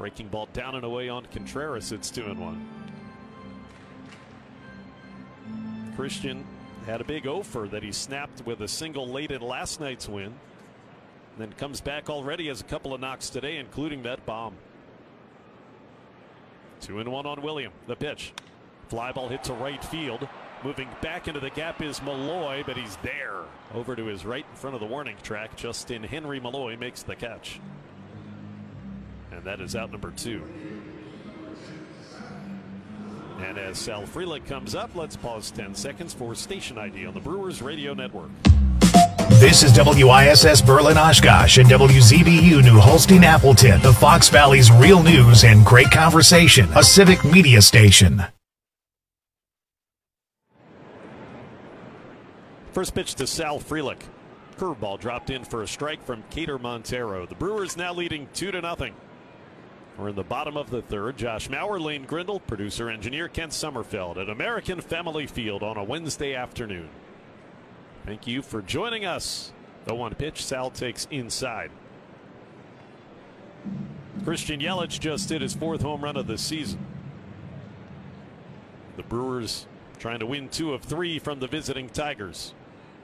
Breaking ball down and away on Contreras. It's 2-1. Christian had a big offer that he snapped with a single late in last night's win. Then comes back already, has a couple of knocks today, including that bomb. 2-1 on William. The pitch. Fly ball hit to right field. Moving back into the gap is Malloy, but he's there. Over to his right in front of the warning track. Justin Henry Malloy makes the catch. And that is out number 2. And as Sal Frelick comes up, let's pause 10 seconds for station ID on the Brewers Radio Network. This is WISS Berlin Oshkosh and WZBU New Holstein Appleton, the Fox Valley's real news and great conversation, a civic media station. First pitch to Sal Frelick. Curveball dropped in for a strike from Cater Montero. The Brewers now leading 2-0. We're in the bottom of the third. Josh Maurer, Lane Grindle, producer engineer Kent Sommerfeld at American Family Field on a Wednesday afternoon. Thank you for joining us. The 1 pitch, Sal takes inside. Christian Yelich just hit his 4th home run of the season. The Brewers trying to win 2 of 3 from the visiting Tigers.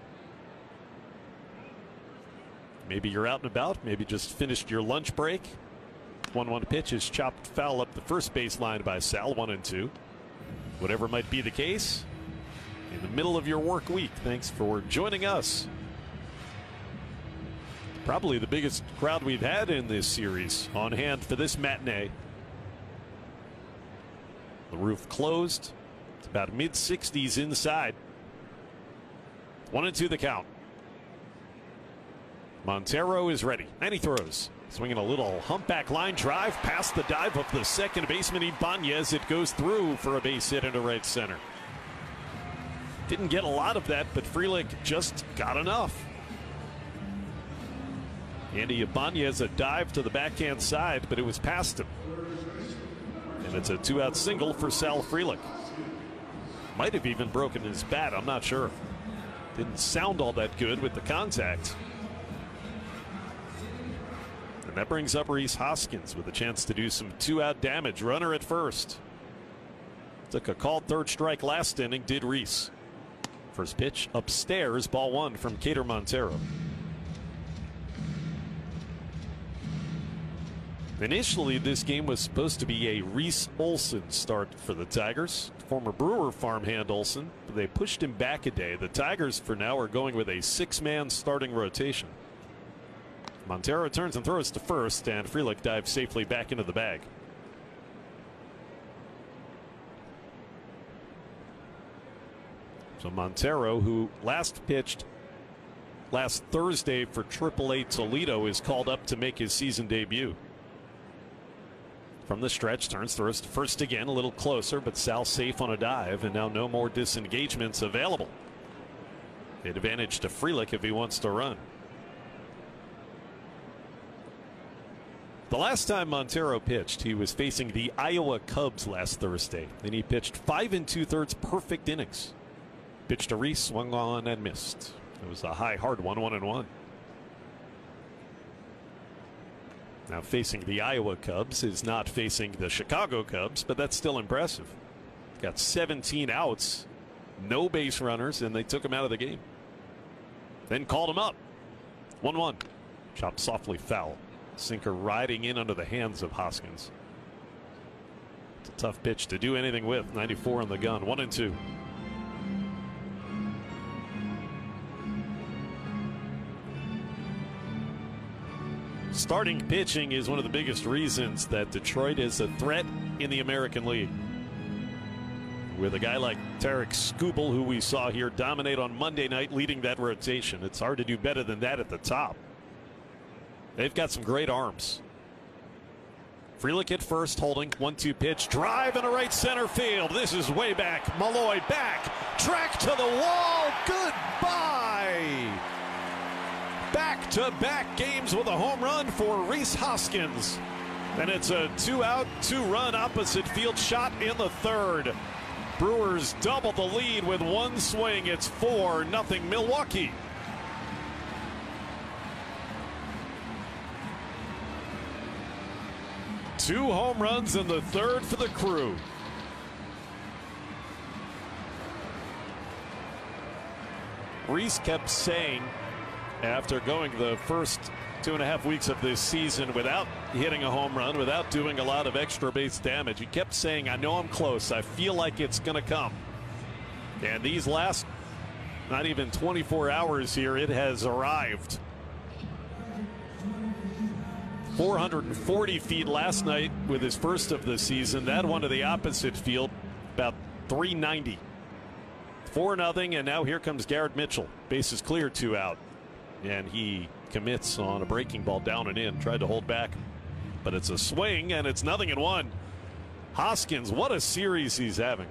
Maybe you're out and about. Maybe just finished your lunch break. 1-1 pitch is chopped foul up the first baseline by Sal. 1-2. Whatever might be the case, in the middle of your work week, thanks for joining us. Probably the biggest crowd we've had in this series on hand for this matinee. The roof closed. It's about mid-60s inside. 1-2 the count. Montero is ready, and he throws. Swinging a little humpback line drive past the dive of the second baseman Ibanez. It goes through for a base hit into right center. Didn't get a lot of that, but Frelick just got enough. Andy Ibanez a dive to the backhand side, but it was past him. And it's a 2-out single for Sal Frelick. Might have even broken his bat, I'm not sure. Didn't sound all that good with the contact. And that brings up Rhys Hoskins with a chance to do some 2-out damage. Runner at first. Took a called third strike last inning, did Rhys. First pitch upstairs, ball 1 from Cater Montero. Initially, this game was supposed to be a Reese Olson start for the Tigers. Former Brewer farmhand Olson, but they pushed him back a day. The Tigers, for now, are going with a 6-man starting rotation. Montero turns and throws to first, and Frelick dives safely back into the bag. So Montero, who last pitched last Thursday for AAA Toledo, is called up to make his season debut. From the stretch, turns, throws to first again, a little closer, but Sal safe on a dive, and now no more disengagements available. Advantage to Frelick if he wants to run. The last time Montero pitched, he was facing the Iowa Cubs last Thursday, and he pitched 5 2/3 perfect innings. Pitched to Rhys, swung on and missed. It was a high, hard 1-1. Now facing the Iowa Cubs is not facing the Chicago Cubs, but that's still impressive. Got 17 outs, no base runners, and they took him out of the game. Then called him up. 1-1. Chopped softly foul. Sinker riding in under the hands of Hoskins. It's a tough pitch to do anything with. 94 on the gun. 1-2. Starting pitching is one of the biggest reasons that Detroit is a threat in the American League. With a guy like Tarek Skubal, who we saw here dominate on Monday night, leading that rotation. It's hard to do better than that at the top. They've got some great arms. Frelick at first, holding 1-2 pitch, drive into right center field. This is way back. Malloy back, track to the wall. Goodbye. Back-to-back games with a home run for Rhys Hoskins. And it's a 2-out, 2-run opposite field shot in the third. Brewers double the lead with one swing. It's 4-0 Milwaukee. 2 home runs in the third for the Crew. Rhys kept saying, after going the first 2.5 weeks of this season without hitting a home run, without doing a lot of extra base damage, he kept saying, I know I'm close. I feel like it's going to come. And these last not even 24 hours here, it has arrived. 440 feet last night with his first of the season. That one to the opposite field, about 390. 4-0, and now here comes Garrett Mitchell. Bases clear, 2 out. And he commits on a breaking ball down and in. Tried to hold back, but it's a swing, and it's 0-1. Hoskins, what a series he's having.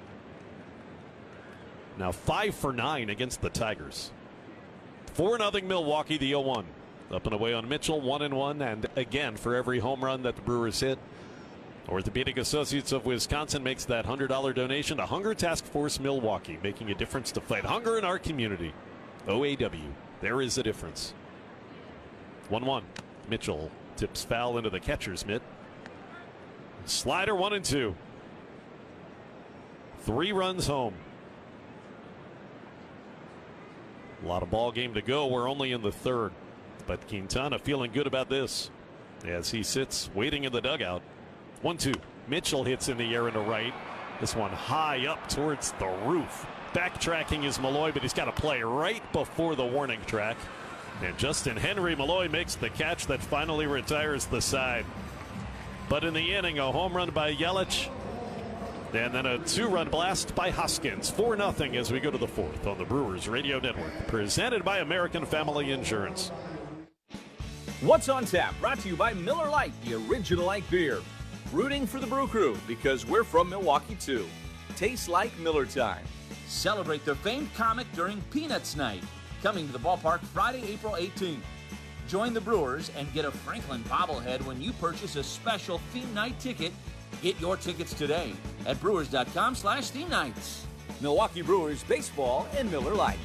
Now 5 for 9 against the Tigers. 4-0 Milwaukee, the 0-1. Up and away on Mitchell, 1-1, and again, for every home run that the Brewers hit, Orthopedic Associates of Wisconsin makes that $100 donation to Hunger Task Force Milwaukee, making a difference to fight hunger in our community. OAW, there is a difference. 1-1. Mitchell tips foul into the catcher's mitt. Slider 1-2. 3 runs home. A lot of ball game to go. We're only in the third. But Quintana feeling good about this as he sits waiting in the dugout. 1-2. Mitchell hits in the air into right. This one high up towards the roof. Backtracking is Malloy, but he's got to play right before the warning track. And Justin Henry Malloy makes the catch that finally retires the side. But in the inning, a home run by Yelich. And then a 2-run blast by Hoskins. 4-0 as we go to the fourth on the Brewers Radio Network. Presented by American Family Insurance. What's on Tap? Brought to you by Miller Lite, the original light beer. Rooting for the Brew Crew because we're from Milwaukee too. Tastes like Miller time. Celebrate the famed comic during Peanuts Night. Coming to the ballpark Friday, April 18th. Join the Brewers and get a Franklin bobblehead when you purchase a special theme night ticket. Get your tickets today at brewers.com/theme nights. Milwaukee Brewers baseball and Miller Lite.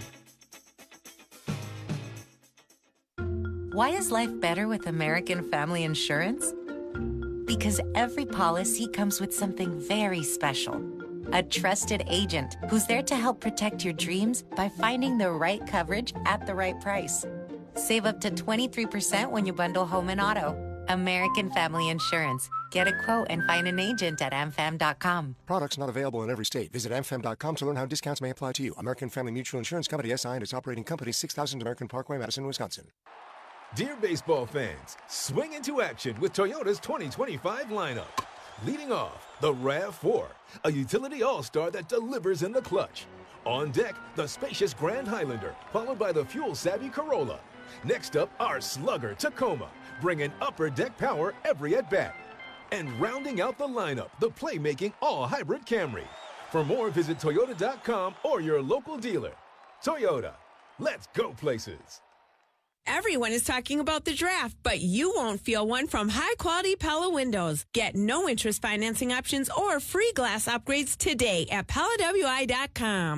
Why is life better with American Family Insurance? Because every policy comes with something very special. A trusted agent who's there to help protect your dreams by finding the right coverage at the right price. Save up to 23% when you bundle home and auto. American Family Insurance. Get a quote and find an agent at amfam.com. Products not available in every state. Visit amfam.com to learn how discounts may apply to you. American Family Mutual Insurance Company, SI, and its operating company, 6000 American Parkway, Madison, Wisconsin. Dear baseball fans, swing into action with Toyota's 2025 lineup. Leading off, the RAV4, a utility all-star that delivers in the clutch. On deck, the spacious Grand Highlander, followed by the fuel-savvy Corolla. Next up, our slugger, Tacoma, bringing upper deck power every at-bat. And rounding out the lineup, the playmaking all-hybrid Camry. For more, visit Toyota.com or your local dealer. Toyota, let's go places. Everyone is talking about the draft, but you won't feel one from high-quality Pella Windows. Get no-interest financing options or free glass upgrades today at PellaWI.com.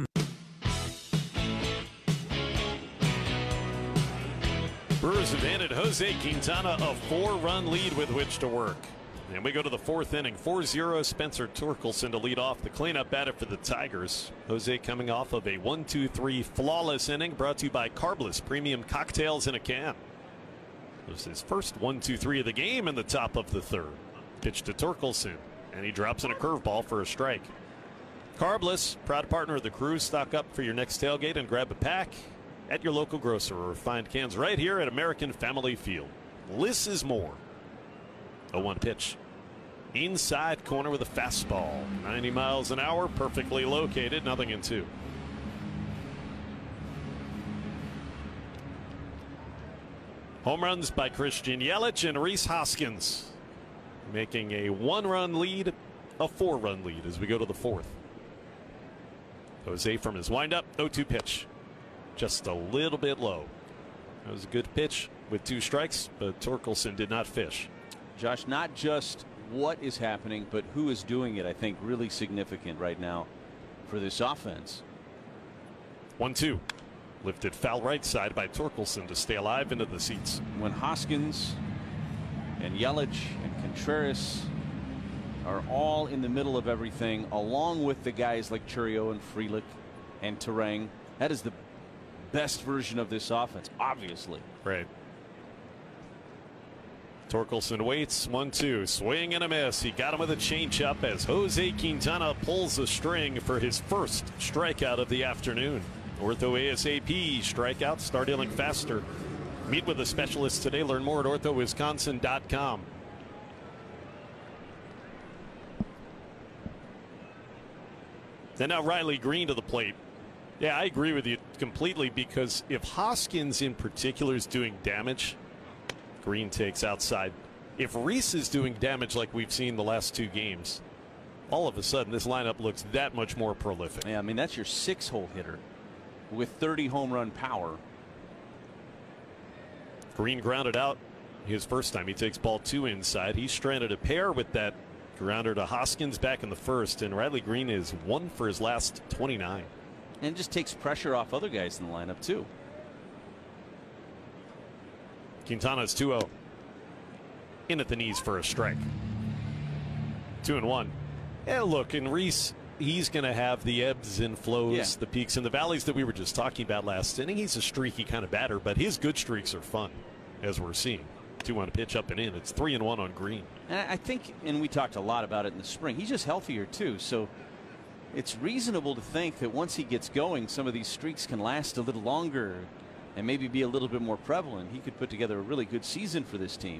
Brewers have handed Jose Quintana a 4-run lead with which to work. And we go to the fourth inning. 4-0 Spencer Torkelson to lead off the cleanup batter for the Tigers. Jose coming off of a 1-2-3 flawless inning brought to you by Carbless Premium Cocktails in a Can. It was his first 1-2-3 of the game in the top of the third. Pitch to Torkelson, and he drops in a curveball for a strike. Carbless, proud partner of the Crew. Stock up for your next tailgate and grab a pack at your local grocer or find cans right here at American Family Field. Less is more. 0-1 pitch. Inside corner with a fastball. 90 miles an hour, perfectly located, 0-2. Home runs by Christian Yelich and Rhys Hoskins, making a 1-run lead a 4-run lead as we go to the fourth. Jose from his windup, 0-2 pitch. Just a little bit low. That was a good pitch with 2 strikes, but Torkelson did not fish. Josh, not just what is happening, but who is doing it, I think really significant right now for this offense. 1-2. Lifted foul right side by Torkelson to stay alive into the seats. When Hoskins And Yelich and Contreras are all in the middle of everything, along with the guys like Chourio and Frelick and Turang. That is the best version of this offense, obviously. Right. Torkelson waits, 1-2, swing and a miss. He got him with a changeup as Jose Quintana pulls the string for his first strikeout of the afternoon. Ortho ASAP strikeouts, start dealing faster. Meet with a specialist today. Learn more at orthowisconsin.com. Then now Riley Green to the plate. Yeah, I agree with you completely, because if Hoskins in particular is doing damage, Green takes outside. If Reese is doing damage like we've seen the last 2 games, all of a sudden this lineup looks that much more prolific. Yeah, I mean, that's your 6-hole hitter with 30 home run power. Green grounded out his first time. He takes ball 2 inside. He stranded a pair with that grounder to Hoskins back in the first, and Riley Green is 1 for his last 29. And just takes pressure off other guys in the lineup, too. Quintana's 2-0. In at the knees for a strike. 2-1. Yeah, look, and Reese, he's going to have the ebbs and flows, the peaks and the valleys that we were just talking about last inning. He's a streaky kind of batter, but his good streaks are fun, as we're seeing. 2-1 pitch up and in. It's 3-1 on Green. And I think, and we talked a lot about it in the spring, he's just healthier, too. So it's reasonable to think that once he gets going, some of these streaks can last a little longer and maybe be a little bit more prevalent. He could put together a really good season for this team.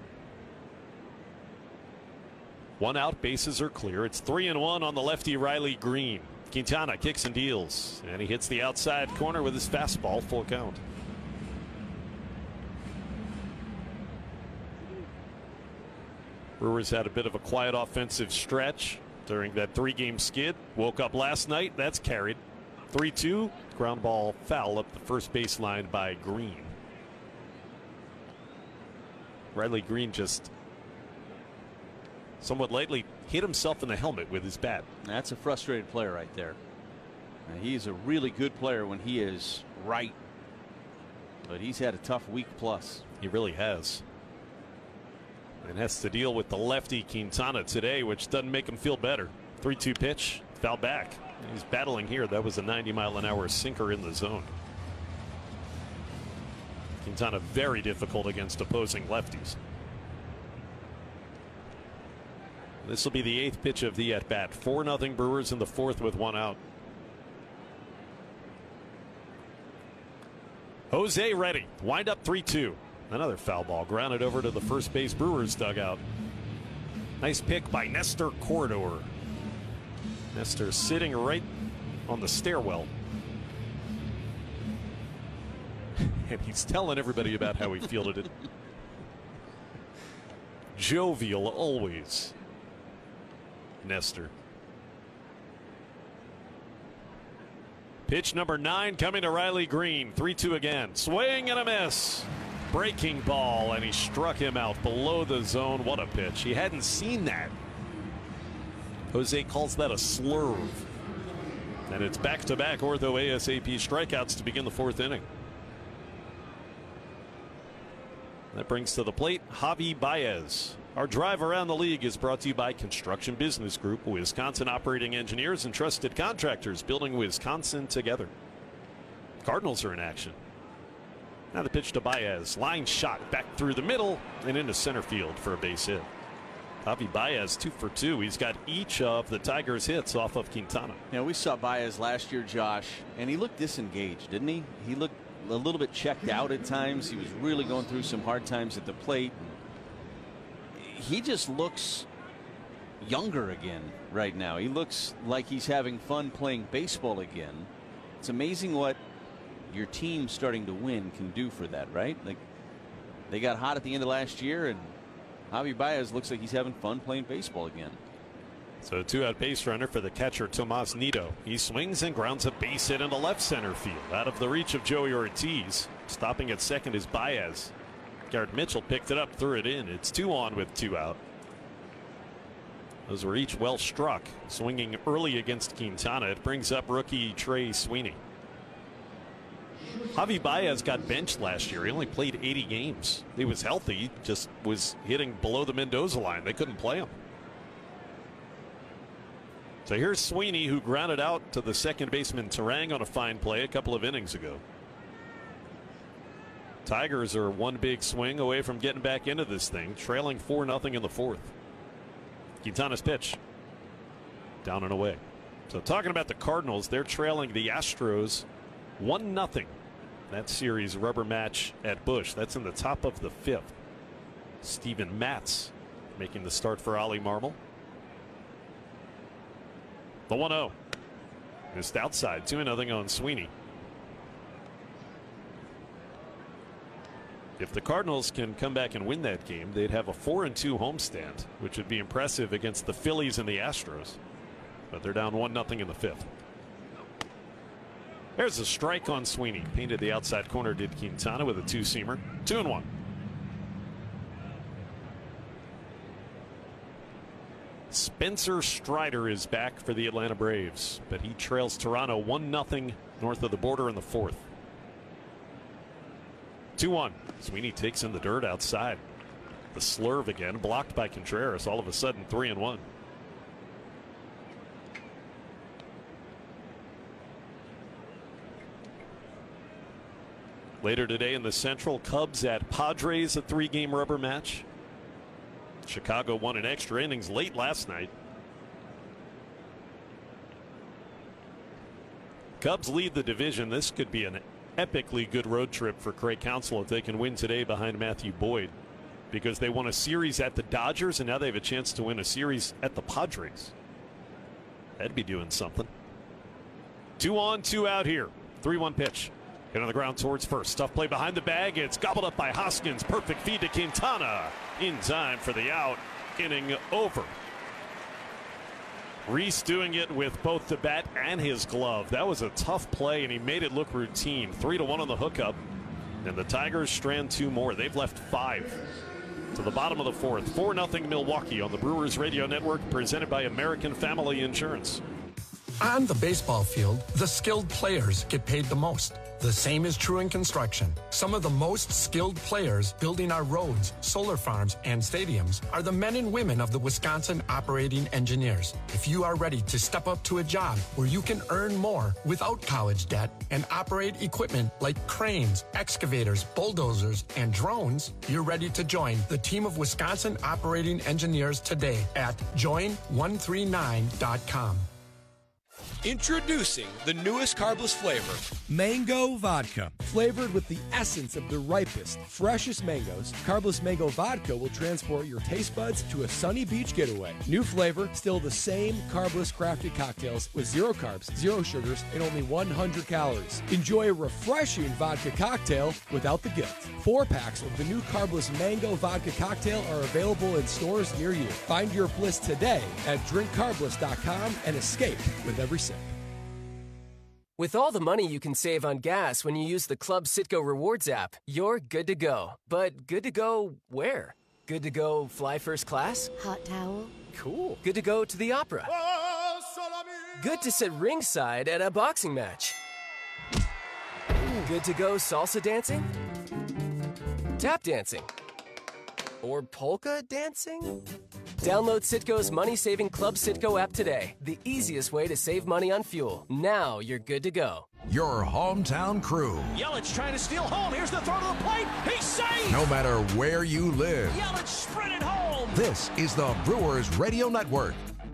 1 out, bases are clear. It's 3-1 on the lefty Riley Green. Quintana kicks and deals, and he hits the outside corner with his fastball, full count. Brewers had a bit of a quiet offensive stretch during that 3-game skid. Woke up last night. That's carried. 3-2. Ground ball foul up the first baseline by Green. Riley Green just somewhat lately hit himself in the helmet with his bat. That's a frustrated player right there. He's a really good player when he is right, but he's had a tough week plus. He really has. And has to deal with the lefty Quintana today, which doesn't make him feel better. 3-2 pitch, foul back. He's battling here. That was a 90-mile-an-hour sinker in the zone. Quintana very difficult against opposing lefties. This will be the 8th pitch of the at-bat. 4-0 Brewers in the 4th with 1 out. Jose ready. Wind up 3-2. Another foul ball grounded over to the first base Brewers dugout. Nice pick by Nestor Corredor. Nestor sitting right on the stairwell. And he's telling everybody about how he fielded it. Jovial always. Nestor. Pitch number 9 coming to Riley Green. 3-2 again. Swing and a miss. Breaking ball, and he struck him out below the zone. What a pitch. He hadn't seen that. Jose calls that a slurve. And it's back-to-back Ortho ASAP strikeouts to begin the 4th inning. That brings to the plate Javi Baez. Our drive around the league is brought to you by Construction Business Group, Wisconsin operating engineers and trusted contractors building Wisconsin together. Cardinals are in action. Now the pitch to Baez. Line shot back through the middle and into center field for a base hit. Javi Baez 2 for 2. He's got each of the Tigers' hits off of Quintana. You know, we saw Baez last year, Josh, and he looked disengaged, didn't he? He looked a little bit checked out at times. He was really going through some hard times at the plate. He just looks younger again right now. He looks like he's having fun playing baseball again. It's amazing what your team starting to win can do for that, right? Like, they got hot at the end of last year, and Javi Baez looks like he's having fun playing baseball again. So 2-out base runner for the catcher Tomas Nido. He swings and grounds a base hit into left center field out of the reach of Joey Ortiz. Stopping at second is Baez. Garrett Mitchell picked it up, threw it in. It's 2 on with 2 out. Those were each well struck. Swinging early against Quintana. It brings up rookie Trey Sweeney. Javi Baez got benched last year. He only played 80 games. He was healthy, just was hitting below the Mendoza line. They couldn't play him. So here's Sweeney, who grounded out to the second baseman Terang on a fine play a couple of innings ago. Tigers are one big swing away from getting back into this thing, trailing 4-0 in the fourth. Quintana's pitch. Down and away. So talking about the Cardinals, they're trailing the Astros 1-0. That series rubber match at Busch. That's in the top of the fifth. Steven Matz making the start for Ollie Marmol. The 1-0. Missed outside. 2-0 on Sweeney. If the Cardinals can come back and win that game, they'd have a 4-2 homestand, which would be impressive against the Phillies and the Astros. But they're down 1-0 in the fifth. There's a strike on Sweeney. Painted the outside corner, did Quintana with a two-seamer. 2-1. Spencer Strider is back for the Atlanta Braves, but he trails Toronto 1-0 north of the border in the fourth. 2-1. Sweeney takes in the dirt outside. The slurve again, blocked by Contreras. All of a sudden, 3-1. Later today in the Central, Cubs at Padres, a 3-game rubber match. Chicago won in extra innings late last night. Cubs lead the division. This could be an epically good road trip for Craig Counsell if they can win today behind Matthew Boyd, because they won a series at the Dodgers and now they have a chance to win a series at the Padres. That'd be doing something. 2 on, 2 out here. 3-1 pitch. Hit on the ground towards first. Tough play behind the bag. It's gobbled up by Hoskins. Perfect feed to Quintana. In time for the out. Inning over. Reese doing it with both the bat and his glove. That was a tough play, and he made it look routine. 3-1 on the hookup. And the Tigers strand 2 more. They've left 5 to the bottom of the fourth. 4-0 Milwaukee on the Brewers Radio Network, presented by American Family Insurance. On the baseball field, the skilled players get paid the most. The same is true in construction. Some of the most skilled players building our roads, solar farms, and stadiums are the men and women of the Wisconsin Operating Engineers. If you are ready to step up to a job where you can earn more without college debt and operate equipment like cranes, excavators, bulldozers, and drones, you're ready to join the team of Wisconsin Operating Engineers today at join139.com. Introducing the newest carbless flavor, Mango Vodka. Flavored with the essence of the ripest, freshest mangoes, carbless mango vodka will transport your taste buds to a sunny beach getaway. New flavor, still the same carbless crafted cocktails with 0 carbs, 0 sugars, and only 100 calories. Enjoy a refreshing vodka cocktail without the guilt. 4-packs of the new carbless mango vodka cocktail are available in stores near you. Find your bliss today at drinkcarbless.com and escape with every sip. With all the money you can save on gas when you use the Club Citgo Rewards app, you're good to go. But good to go where? Good to go fly first class? Hot towel? Cool. Good to go to the opera? Good to sit ringside at a boxing match? Good to go salsa dancing? Tap dancing? Or polka dancing? Download Citgo's money-saving Club Citgo app today. The easiest way to save money on fuel. Now you're good to go. Your hometown crew. Yelich trying to steal home. Here's the throw to the plate. He's safe. No matter where you live. Yelich sprinted home. This is the Brewers Radio Network.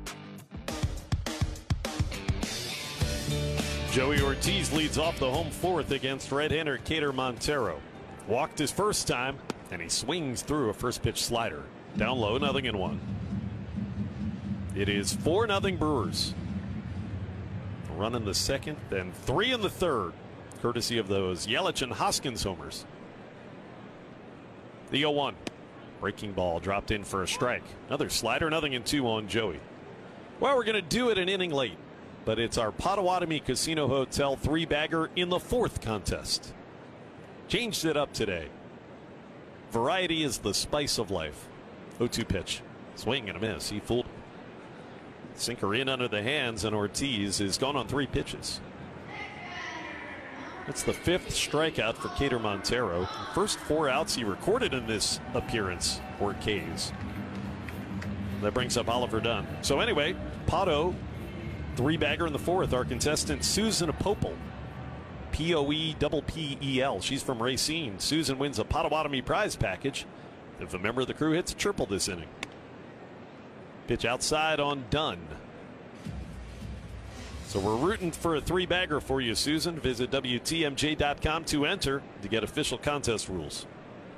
Joey Ortiz leads off the home fourth against right-hander Cater Montero. Walked his first time, and he swings through a first pitch slider. Down low, 0-1. It is 4-0 Brewers. Run in the second, then 3 in the third, courtesy of those Yelich and Hoskins homers. The 0-1. Breaking ball dropped in for a strike. Another slider, 0-2 on Joey. Well, we're going to do it an inning late, but it's our Potawatomi Casino Hotel 3-bagger in the fourth contest. Changed it up today. Variety is the spice of life. 0-2 pitch. Swing and a miss. He fooled him. Sinker in under the hands, and Ortiz is gone on 3 pitches. That's the 5th strikeout for Kader Montero. The first 4 outs he recorded in this appearance for K's. That brings up Oliver Dunn. So anyway, Pato, 3-bagger in the 4th. Our contestant, Susan Popel. Poeppel. She's from Racine. Susan wins a Potawatomi prize package if a member of the crew hits a triple this inning. Pitch outside on Dunn. So we're rooting for a 3-bagger for you, Susan. Visit WTMJ.com to enter to get official contest rules.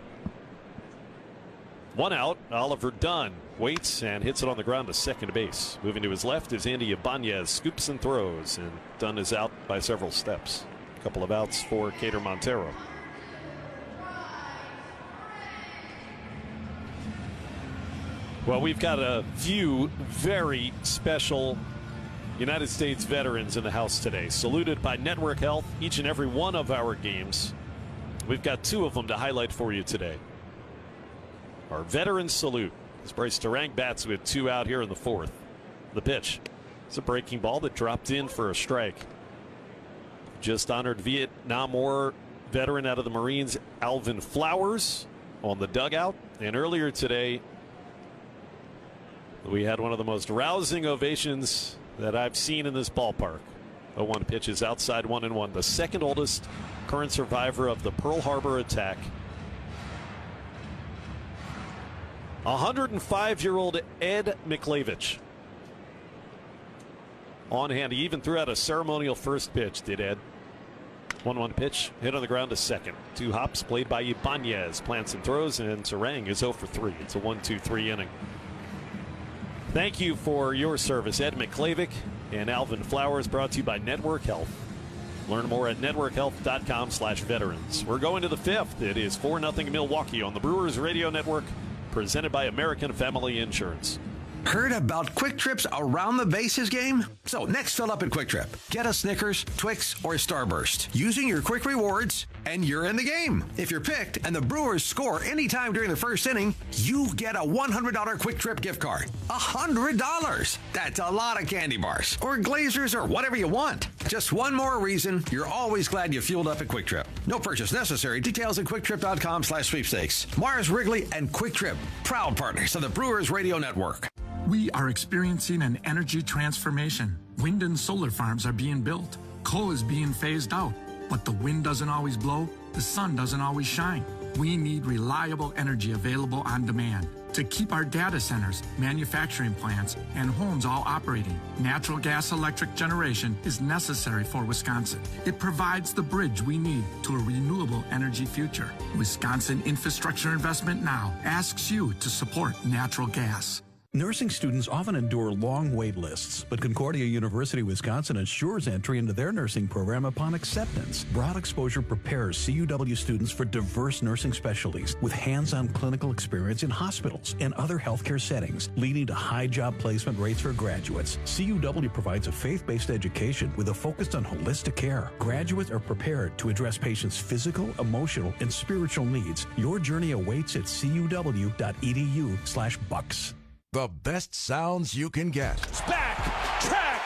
1 out. Oliver Dunn waits and hits it on the ground to second base. Moving to his left is Andy Ibanez. Scoops and throws, and Dunn is out by several steps. A couple of outs for Kader Montero. Well, we've got a few very special United States veterans in the house today, saluted by Network Health each and every one of our games. We've got 2 of them to highlight for you today. Our veteran salute as Bryce Terang bats with 2 out here in the 4th. The pitch. It's a breaking ball that dropped in for a strike. Just honored Vietnam War veteran out of the Marines, Alvin Flowers, on the dugout. And earlier today, we had one of the most rousing ovations that I've seen in this ballpark. 0-1 pitch is outside 1-1. The second oldest current survivor of the Pearl Harbor attack. 105-year-old Ed McLavich. On hand. He even threw out a ceremonial first pitch, did Ed. 1-1 pitch, hit on the ground to second. 2 hops played by Ibanez. Plants and throws, and Terang is 0 for 3. It's a 1-2-3 inning. Thank you for your service, Ed McLavick and Alvin Flowers, brought to you by Network Health. Learn more at networkhealth.com/veterans. We're going to the 5th. It is 4-0 Milwaukee on the Brewers Radio Network, presented by American Family Insurance. Heard about Quick Trip's Around the Bases game? So next fill up at Quick Trip. Get a Snickers, Twix, or Starburst. Using your Quick Rewards, and you're in the game. If you're picked and the Brewers score anytime during the first inning, you get a $100 Quick Trip gift card. $100! That's a lot of candy bars, or Glazers, or whatever you want. Just one more reason you're always glad you fueled up at Quick Trip. No purchase necessary. Details at QuickTrip.com/sweepstakes. Mars Wrigley and Quick Trip, proud partners of the Brewers Radio Network. We are experiencing an energy transformation. Wind and solar farms are being built. Coal is being phased out. But the wind doesn't always blow. The sun doesn't always shine. We need reliable energy available on demand to keep our data centers, manufacturing plants, and homes all operating. Natural gas electric generation is necessary for Wisconsin. It provides the bridge we need to a renewable energy future. Wisconsin Infrastructure Investment Now asks you to support natural gas. Nursing students often endure long wait lists, but Concordia University Wisconsin assures entry into their nursing program upon acceptance. Broad exposure prepares CUW students for diverse nursing specialties with hands-on clinical experience in hospitals and other healthcare settings, leading to high job placement rates for graduates. CUW provides a faith-based education with a focus on holistic care. Graduates are prepared to address patients' physical, emotional, and spiritual needs. Your journey awaits at cuw.edu/bucks. The best sounds you can get. It's back, track,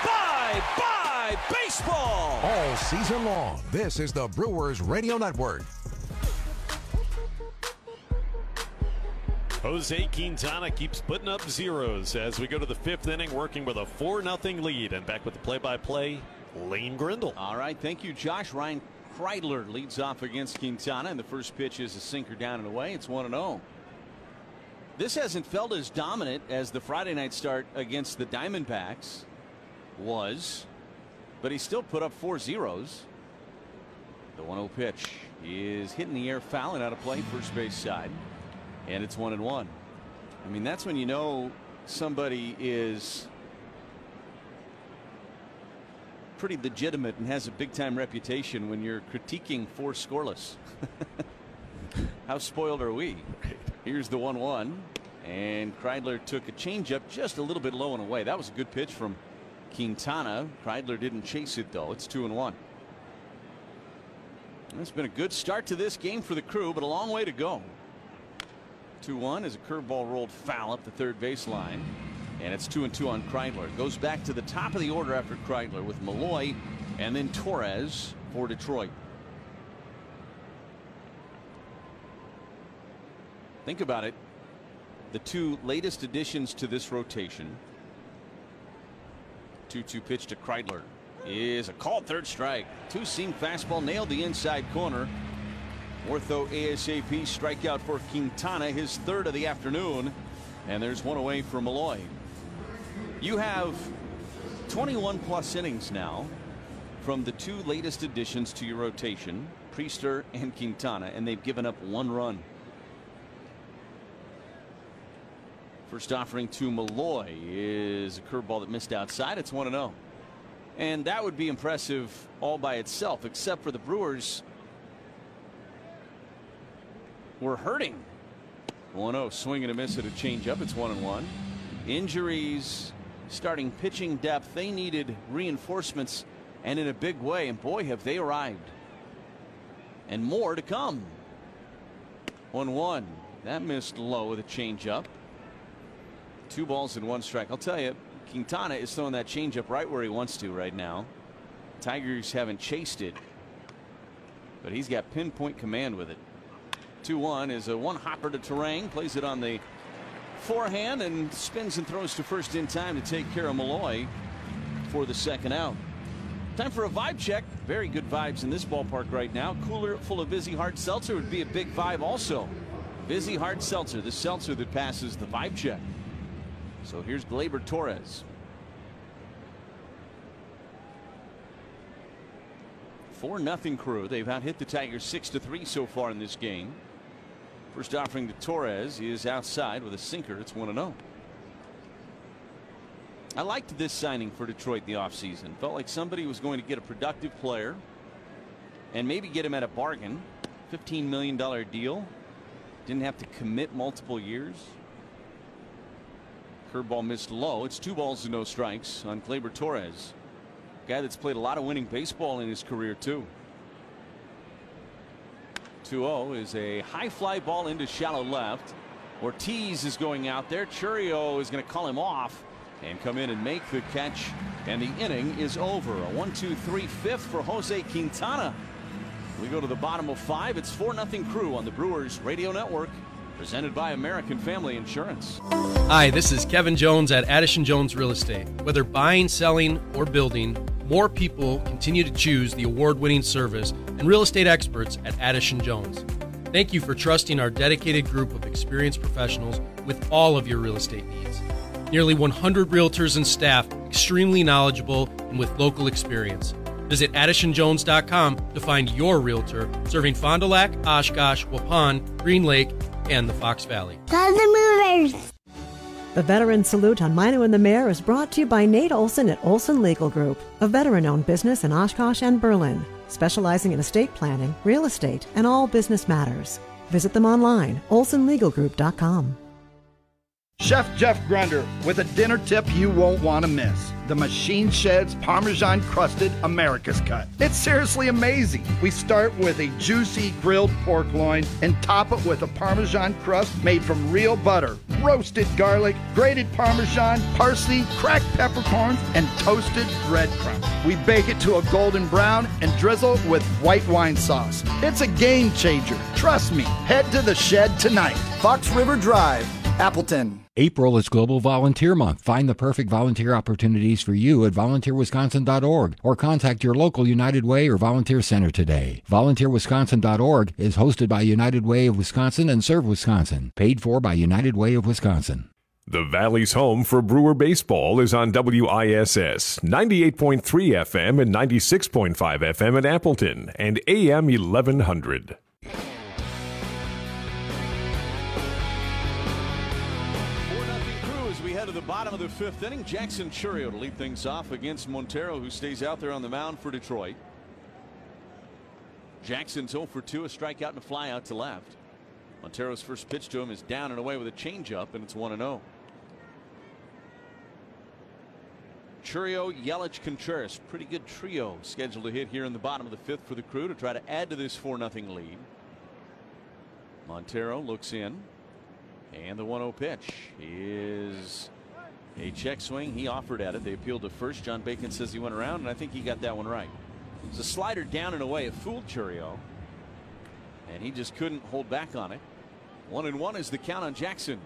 bye, baseball. All season long, this is the Brewers Radio Network. Jose Quintana keeps putting up zeros as we go to the 5th inning, working with a 4-0 lead. And back with the play-by-play, Lane Grindle. All right, thank you, Josh. Ryan Kreidler leads off against Quintana, and the first pitch is a sinker down and away. It's 1-0. This hasn't felt as dominant as the Friday night start against the Diamondbacks was, but he still put up 4 zeros. The 1-0 pitch is hit in the air, foul and out of play, first base side, and it's 1-1. I mean, that's when you know somebody is pretty legitimate and has a big time reputation, when you're critiquing 4 scoreless. How spoiled are we? Here's the 1-1, and Kreidler took a changeup just a little bit low and away. That was a good pitch from Quintana. Kreidler didn't chase it, though. It's 2-1. It's been a good start to this game for the Crew, but a long way to go. 2-1 as a curveball rolled foul up the third baseline, and it's 2-2 on Kreidler. It goes back to the top of the order after Kreidler with Malloy and then Torres for Detroit. Think about it. The two latest additions to this rotation. 2-2 pitch to Kreidler is a called third strike. Two-seam fastball nailed the inside corner. Ortho ASAP strikeout for Quintana, his third of the afternoon. And there's one away for Malloy. You have 21 plus innings now from the two latest additions to your rotation, Priester and Quintana, and they've given up 1 run. First offering to Malloy is a curveball that missed outside. It's 1-0. And that would be impressive all by itself, except for the Brewers were hurting. 1-0, swing and a miss at a changeup. It's 1-1. Injuries, starting pitching depth. They needed reinforcements, and in a big way. And boy, have they arrived. And more to come. 1-1. That missed low with a changeup. 2 balls and 1 strike. I'll tell you, Quintana is throwing that changeup right where he wants to right now. Tigers haven't chased it, but he's got pinpoint command with it. 2-1 is a one-hopper to Turang. Plays it on the forehand and spins and throws to first in time to take care of Malloy for the second out. Time for a vibe check. Very good vibes in this ballpark right now. Cooler full of Vizzy Hard Seltzer would be a big vibe also. Vizzy Hard Seltzer, the seltzer that passes the vibe check. So here's Gleyber Torres. 4-0 Crew. They've out-hit the Tigers 6-3 so far in this game. First offering to Torres is outside with a sinker. It's 1-0. I liked this signing for Detroit in the offseason. Felt like somebody was going to get a productive player and maybe get him at a bargain. $15 million deal. Didn't have to commit multiple years. Curveball missed low. It's 2 balls and no strikes on Gleyber Torres. Guy that's played a lot of winning baseball in his career too. 2-0 is a high fly ball into shallow left. Ortiz is going out there. Chourio is going to call him off and come in and make the catch, and the inning is over. A 1-2-3 fifth for Jose Quintana. We go to the bottom of 5. It's 4-0 Crew on the Brewers Radio Network, presented by American Family Insurance. Hi, this is Kevin Jones at Addison Jones Real Estate. Whether buying, selling, or building, more people continue to choose the award-winning service and real estate experts at Addison Jones. Thank you for trusting our dedicated group of experienced professionals with all of your real estate needs. Nearly 100 realtors and staff, extremely knowledgeable and with local experience. Visit AddisonJones.com to find your realtor, serving Fond du Lac, Oshkosh, Waupun, Green Lake, and the Fox Valley. The movers. The Veteran Salute on Mino and the Mayor is brought to you by Nate Olson at Olson Legal Group, a veteran-owned business in Oshkosh and Berlin, specializing in estate planning, real estate, and all business matters. Visit them online, olsonlegalgroup.com. Chef Jeff Grunder with a dinner tip you won't want to miss. The Machine Shed's Parmesan Crusted America's Cut. It's seriously amazing. We start with a juicy grilled pork loin and top it with a Parmesan crust made from real butter, roasted garlic, grated Parmesan, parsley, cracked peppercorns, and toasted breadcrumbs. We bake it to a golden brown and drizzle with white wine sauce. It's a game changer. Trust me. Head to the Shed tonight. Fox River Drive, Appleton. April is Global Volunteer Month. Find the perfect volunteer opportunities for you at volunteerwisconsin.org or contact your local United Way or Volunteer Center today. Volunteerwisconsin.org is hosted by United Way of Wisconsin and Serve Wisconsin. Paid for by United Way of Wisconsin. The Valley's home for Brewer baseball is on WISS 98.3 FM and 96.5 FM in Appleton and AM 1100. To the bottom of the 5th inning, Jackson Chourio to lead things off against Montero, who stays out there on the mound for Detroit. Jackson's 0 for 2, a strikeout and a fly out to left. Montero's first pitch to him is down and away with a changeup, and it's 1-0. Chourio, Yelich, Contreras, pretty good trio scheduled to hit here in the bottom of the 5th for the Crew to try to add to this 4-0 lead. Montero looks in. And the 1-0 pitch is a check swing. He offered at it. They appealed to first. John Bacon says he went around, and I think he got that one right. It's a slider down and away. It fooled Chourio, and he just couldn't hold back on it. 1-1 is the count on Jackson.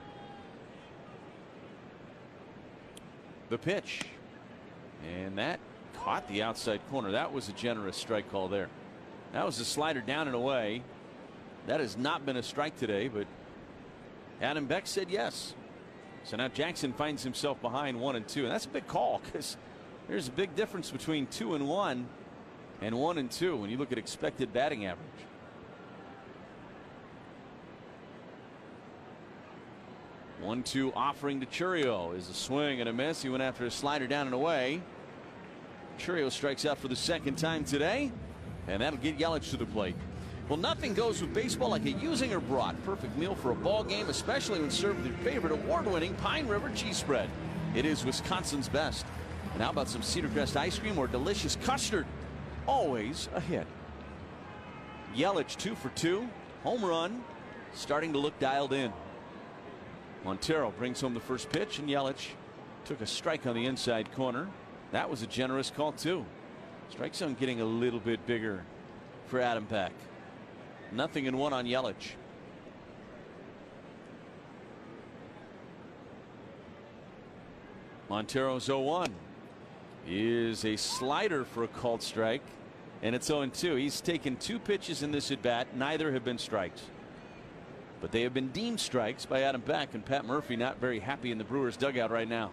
The pitch, and that caught the outside corner. That was a generous strike call there. That was a slider down and away. That has not been a strike today, but Adam Beck said yes. So now Jackson finds himself behind 1-2, and that's a big call because there's a big difference between 2-1 and 1-2 when you look at expected batting average. One-two offering to Chourio is a swing and a miss. He went after a slider down and away. Chourio strikes out for the second time today, and that'll get Yelich to the plate. Well, nothing goes with baseball like a Usinger brat. Perfect meal for a ball game, especially when served with your favorite award-winning Pine River cheese spread. It is Wisconsin's best. And how about some Cedar Crest ice cream or delicious custard? Always a hit. Yelich 2 for 2. Home run. Starting to look dialed in. Montero brings home the first pitch, and Yelich took a strike on the inside corner. That was a generous call, too. Strike zone getting a little bit bigger for Adam Beck. 0-1 on Yelich. Montero's 0-1 is a slider for a called strike, and it's 0-2. He's taken 2 pitches in this at bat. Neither have been strikes, but they have been deemed strikes by Adam Beck, and Pat Murphy not very happy in the Brewers dugout right now.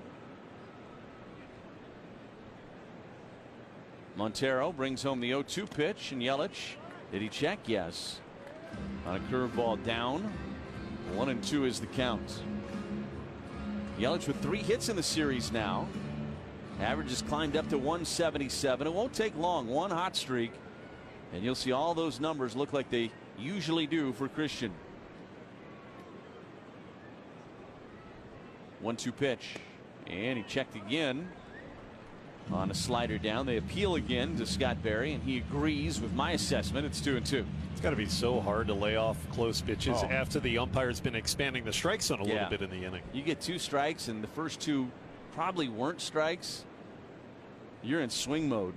Montero brings home the 0-2 pitch, and Yelich, did he check? Yes. On a curveball down. 1-2 is the count. Yelich with 3 hits in the series now. Average has climbed up to 177. It won't take long. 1 hot streak, and you'll see all those numbers look like they usually do for Christian. 1-2 pitch, and he checked again on a slider down. They appeal again to Scott Berry, and he agrees with my assessment. It's 2-2. It's got to be so hard to lay off close pitches after the umpire's been expanding the strike zone a little bit in the inning. You get 2 strikes, and the first 2 probably weren't strikes. You're in swing mode.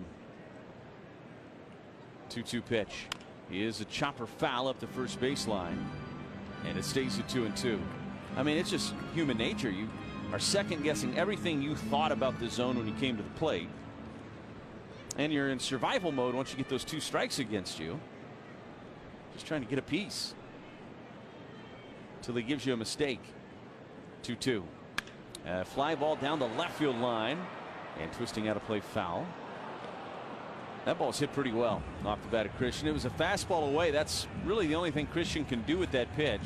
2-2 pitch. He is a chopper foul up the first baseline, and it stays at 2-2. I mean, it's just human nature. You are second guessing everything you thought about the zone when you came to the plate, and you're in survival mode once you get those 2 strikes against you. Just trying to get a piece until he gives you a mistake. 2-2. Fly ball down the left field line, and twisting out of play foul. That ball's hit pretty well off the bat of Christian. It was a fastball away. That's really the only thing Christian can do with that pitch.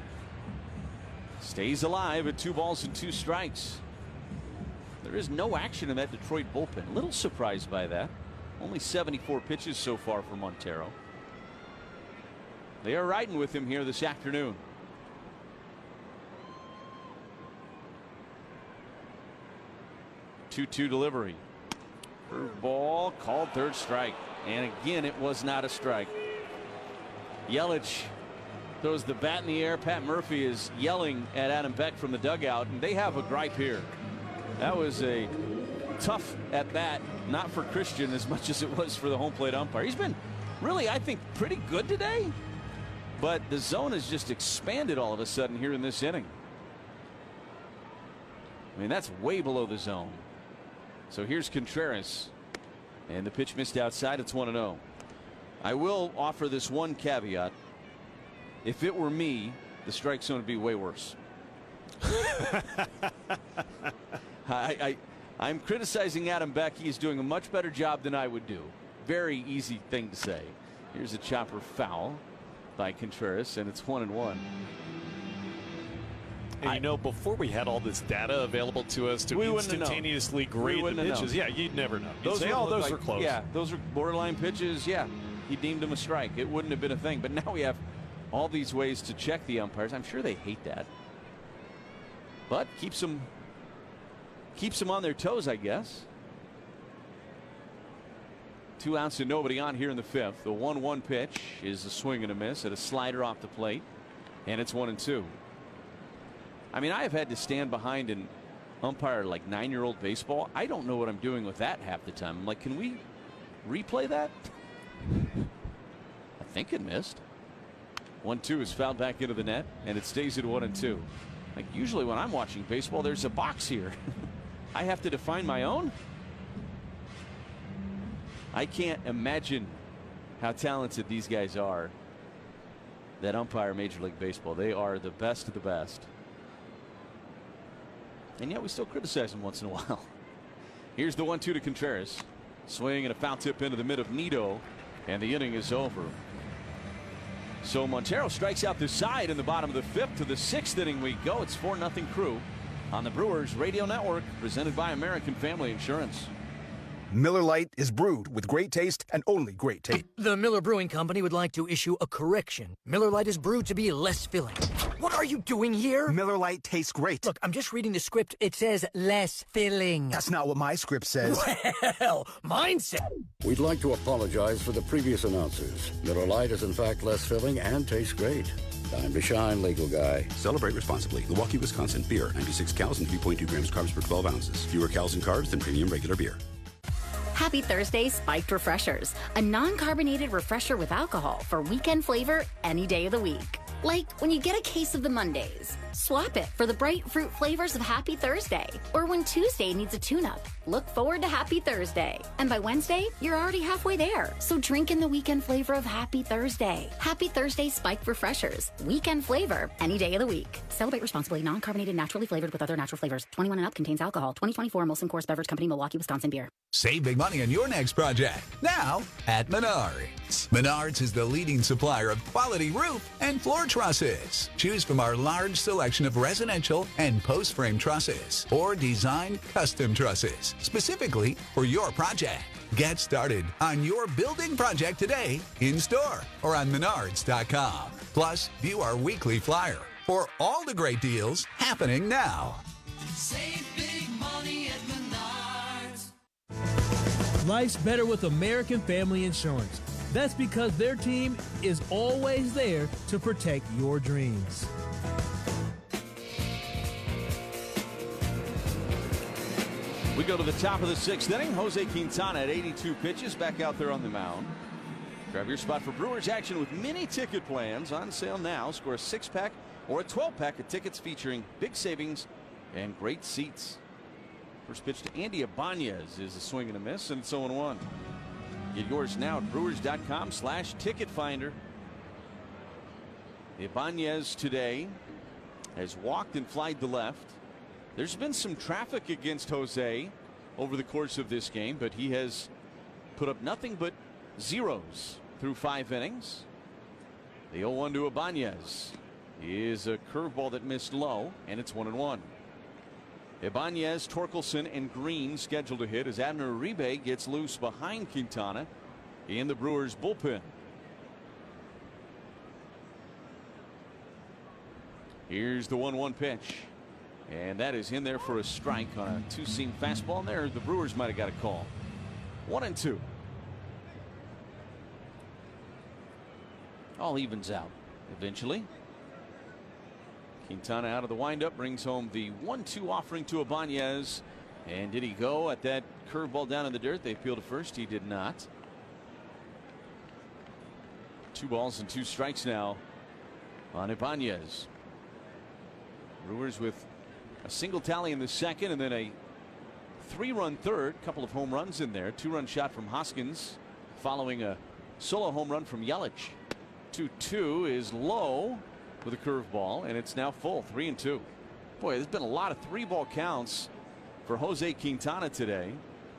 Stays alive at 2 balls and 2 strikes. There is no action in that Detroit bullpen. A little surprised by that. Only 74 pitches so far for Montero. They are riding with him here this afternoon. 2-2 delivery. Curve ball called, third strike, and again it was not a strike. Yelich throws the bat in the air. Pat Murphy is yelling at Adam Beck from the dugout, and they have a gripe here. That was a tough at bat, not for Christian as much as it was for the home plate umpire. He's been really, I think, pretty good today, but the zone has just expanded all of a sudden here in this inning. I mean, that's way below the zone. So here's Contreras, and the pitch missed outside. It's 1-0. I will offer this one caveat. If it were me, the strike zone would be way worse. I'm criticizing Adam Beck. He's doing a much better job than I would do. Very easy thing to say. Here's a chopper foul by Contreras, and it's 1-1. And you know, before we had all this data available to us to instantaneously grade the pitches, you'd never know. You'd say, oh, those are close. Yeah, those are borderline pitches. Yeah, he deemed them a strike. It wouldn't have been a thing. But now we have all these ways to check the umpires. I'm sure they hate that. But keeps them on their toes, I guess. 2 outs and nobody on here in the 5th. The 1-1 pitch is a swing and a miss at a slider off the plate, and it's 1-2. I mean, I have had to stand behind an umpire like 9-year-old baseball. I don't know what I'm doing with that half the time. I'm like, can we replay that? I think it missed. 1-2 is fouled back into the net, and it stays at 1-2. Like usually when I'm watching baseball, there's a box here. I have to define my own. I can't imagine how talented these guys are that umpire Major League Baseball. They are the best of the best. And yet we still criticize them once in a while. Here's the 1-2 to Contreras. Swing and a foul tip into the mid of Nido, and the inning is over. So Montero strikes out the side in the bottom of the fifth. To the sixth inning we go. It's 4-0 Crew on the Brewers Radio Network, presented by American Family Insurance. Miller Lite is brewed with great taste and only great taste. The Miller Brewing Company would like to issue a correction. Miller Lite is brewed to be less filling. What are you doing here? Miller Lite tastes great. Look, I'm just reading the script. It says less filling. That's not what my script says. Well, mine says. We'd like to apologize for the previous announcers. Miller Lite is in fact less filling and tastes great. Time to shine, legal guy. Celebrate responsibly. Milwaukee, Wisconsin. Beer. 96 calories and 3.2 grams carbs per 12 ounces. Fewer calories and carbs than premium regular beer. Happy Thursday Spiked Refreshers, a non-carbonated refresher with alcohol for weekend flavor any day of the week. Like when you get a case of the Mondays, swap it for the bright fruit flavors of Happy Thursday. Or when Tuesday needs a tune-up, look forward to Happy Thursday. And by Wednesday, you're already halfway there. So drink in the weekend flavor of Happy Thursday. Happy Thursday Spiked Refreshers, weekend flavor any day of the week. Celebrate responsibly. Non-carbonated, naturally flavored with other natural flavors. 21 and up, contains alcohol. 2024 Molson Coors Beverage Company, Milwaukee, Wisconsin beer. Save big money on your next project now at Menards. Menards is the leading supplier of quality roof and floor trusses. Choose from our large selection of residential and post-frame trusses or design custom trusses specifically for your project. Get started on your building project today in store or on Menards.com. Plus, view our weekly flyer for all the great deals happening now. Save big money at Menards. Life's better with American Family Insurance. That's because their team is always there to protect your dreams. We go to the top of the sixth inning. Jose Quintana at 82 pitches back out there on the mound. Grab your spot for Brewers action with mini ticket plans on sale now. Score a 6-pack or a 12-pack of tickets featuring big savings and great seats. First pitch to Andy Ibanez is a swing and a miss, and it's 0-1. Get yours now at Brewers.com/ticket finder. Ibanez today has walked and flied to left. There's been some traffic against Jose over the course of this game, but he has put up nothing but zeros through 5 innings. The 0-1 to Ibanez is a curveball that missed low, and it's 1-1. Ibanez, Torkelson, and Green scheduled to hit as Abner Uribe gets loose behind Quintana in the Brewers bullpen. Here's the 1-1 pitch, and that is in there for a strike on a two-seam fastball. And there the Brewers might have got a call. 1-2. All evens out eventually. Quintana out of the windup brings home the 1-2 offering to Ibanez. And did he go at that curveball down in the dirt? They appealed to first. He did not. 2 balls and 2 strikes now on Ibanez. Brewers with a single tally in the second and then a 3-run third. Couple of home runs in there. 2-run shot from Hoskins following a solo home run from Yelich. 2-2 is low with a curveball, and it's now full. 3-2. Boy, there's been a lot of 3-ball counts for Jose Quintana today,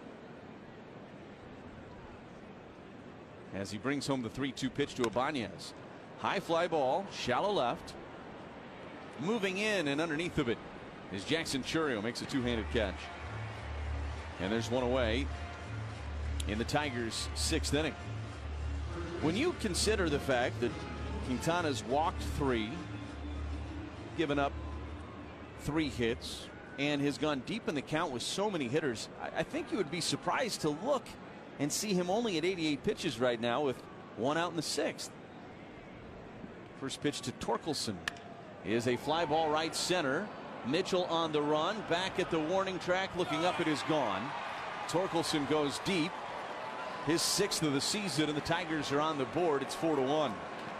as he brings home the 3-2 pitch to Ibanez. High fly ball, shallow left. Moving in and underneath of it is Jackson Chourio, makes a 2-handed catch. And there's one away in the Tigers' 6th inning. When you consider the fact that Quintana's walked 3, given up 3 hits, and has gone deep in the count with so many hitters, I think you would be surprised to look and see him only at 88 pitches right now with 1 out in the 6th. First pitch to Torkelson is a fly ball right center. Mitchell on the run, back at the warning track, looking up, it is gone. Torkelson goes deep, his 6th of the season, and the Tigers are on the board. It's 4-1.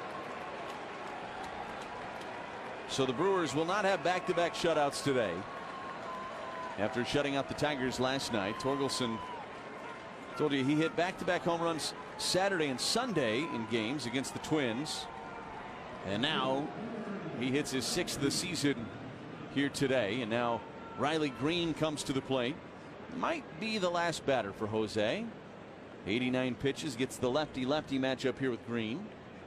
So the Brewers will not have back-to-back shutouts today. After shutting out the Tigers last night, Torkelson told you he hit back-to-back home runs Saturday and Sunday in games against the Twins. And now he hits his 6th of the season here today. And now Riley Green comes to the plate. Might be the last batter for Jose. 89 pitches, gets the lefty-lefty matchup here with Green.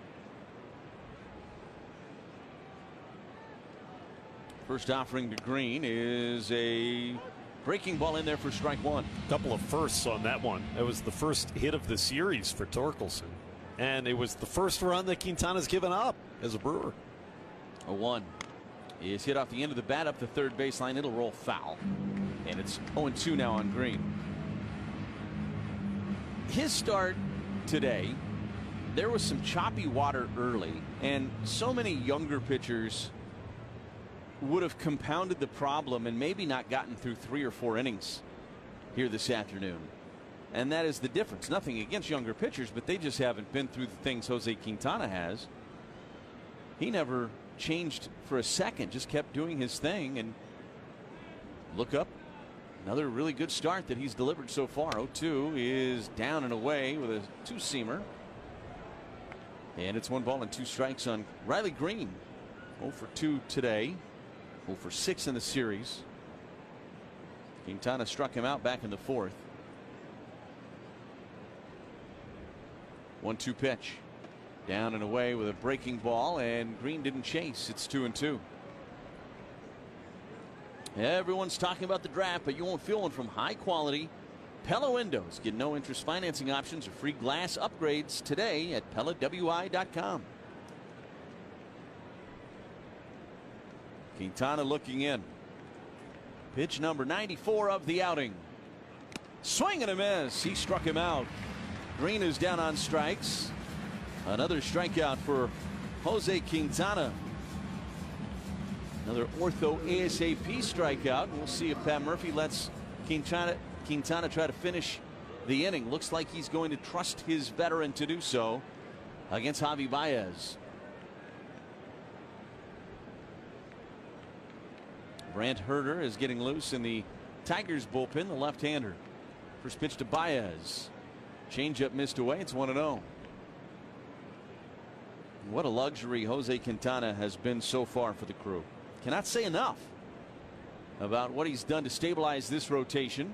First offering to Green is a breaking ball in there for strike one. Couple of firsts on that one. That was the first hit of the series for Torkelson. And it was the first run that Quintana's given up as a Brewer. 0-1 is hit off the end of the bat up the third baseline. It'll roll foul. And it's 0-2 now on Green. His start today, there was some choppy water early, and so many younger pitchers would have compounded the problem and maybe not gotten through 3 or 4 innings here this afternoon. And that is the difference. Nothing against younger pitchers, but they just haven't been through the things Jose Quintana has. He never changed for a second, just kept doing his thing. And look up, another really good start that he's delivered so far. 0-2 is down and away with a 2-seamer. And it's 1 ball and 2 strikes on Riley Green. 0 for 2 today. 0 for 6 in the series. Quintana struck him out back in the 4th. 1-2 pitch. Down and away with a breaking ball, and Green didn't chase. It's 2-2. Everyone's talking about the draft, but you won't feel one from high quality Pella Windows. Get no interest financing options or free glass upgrades today at PellaWI.com. Quintana looking in. Pitch number 94 of the outing. Swing and a miss. He struck him out. Green is down on strikes. Another strikeout for Jose Quintana. Another ortho ASAP strikeout. We'll see if Pat Murphy lets Quintana try to finish the inning. Looks like he's going to trust his veteran to do so against Javi Baez. Brant Herter is getting loose in the Tigers bullpen, the left-hander. First pitch to Baez. Changeup missed away. It's 1-0. What a luxury Jose Quintana has been so far for the Crew. Cannot say enough about what he's done to stabilize this rotation.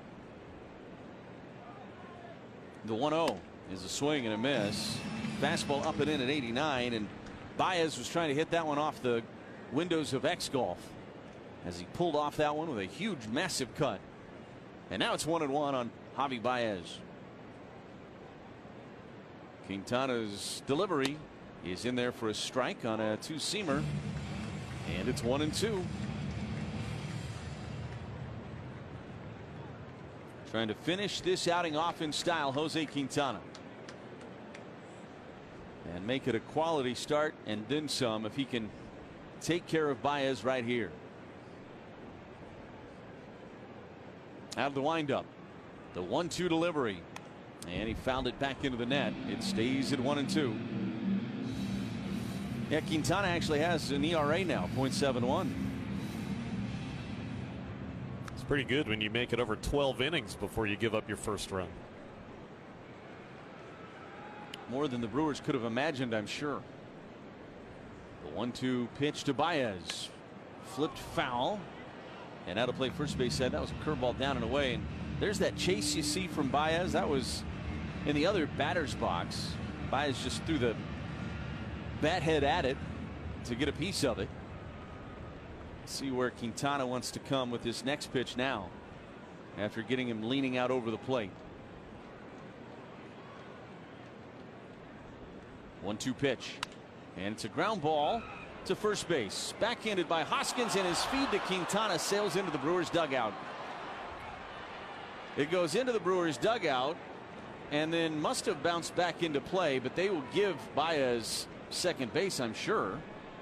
The 1-0 is a swing and a miss. Fastball up and in at 89, and Baez was trying to hit that one off the windows of X-Golf as he pulled off that one with a huge, massive cut. And now it's 1-1 on Javi Baez. Quintana's delivery is in there for a strike on a 2-seamer, and it's 1-2. Trying to finish this outing off in style, Jose Quintana, and make it a quality start and then some if he can take care of Baez right here. Out of the windup, the 1-2 delivery, and he fouled it back into the net. It stays at 1-2. Yeah, Quintana actually has an ERA now, .71. It's pretty good when you make it over 12 innings before you give up your first run. More than the Brewers could have imagined, I'm sure. The 1-2 pitch to Baez. Flipped foul. And out of play first base side. That was a curveball down and away. And there's that chase you see from Baez. That was in the other batter's box. Baez just threw the bat head at it to get a piece of it. See where Quintana wants to come with this next pitch now, after getting him leaning out over the plate. 1-2 pitch, and it's a ground ball to first base. Backhanded by Hoskins, and his feed to Quintana sails into the Brewers dugout. It goes into the Brewers dugout and then must have bounced back into play, but they will give Baez second base, I'm sure.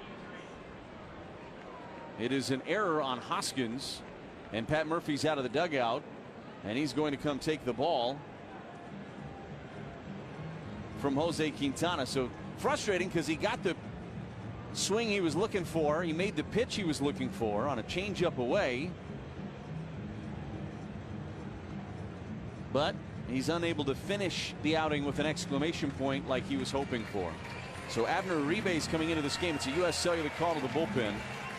It is an error on Hoskins, and Pat Murphy's out of the dugout, and he's going to come take the ball. from Jose Quintana. So frustrating because he got the swing he was looking for. He made the pitch he was looking for on a changeup away. But he's unable to finish the outing with an exclamation point like he was hoping for. So Abner Uribe is coming into this game. It's a U.S. Cellular call to the bullpen.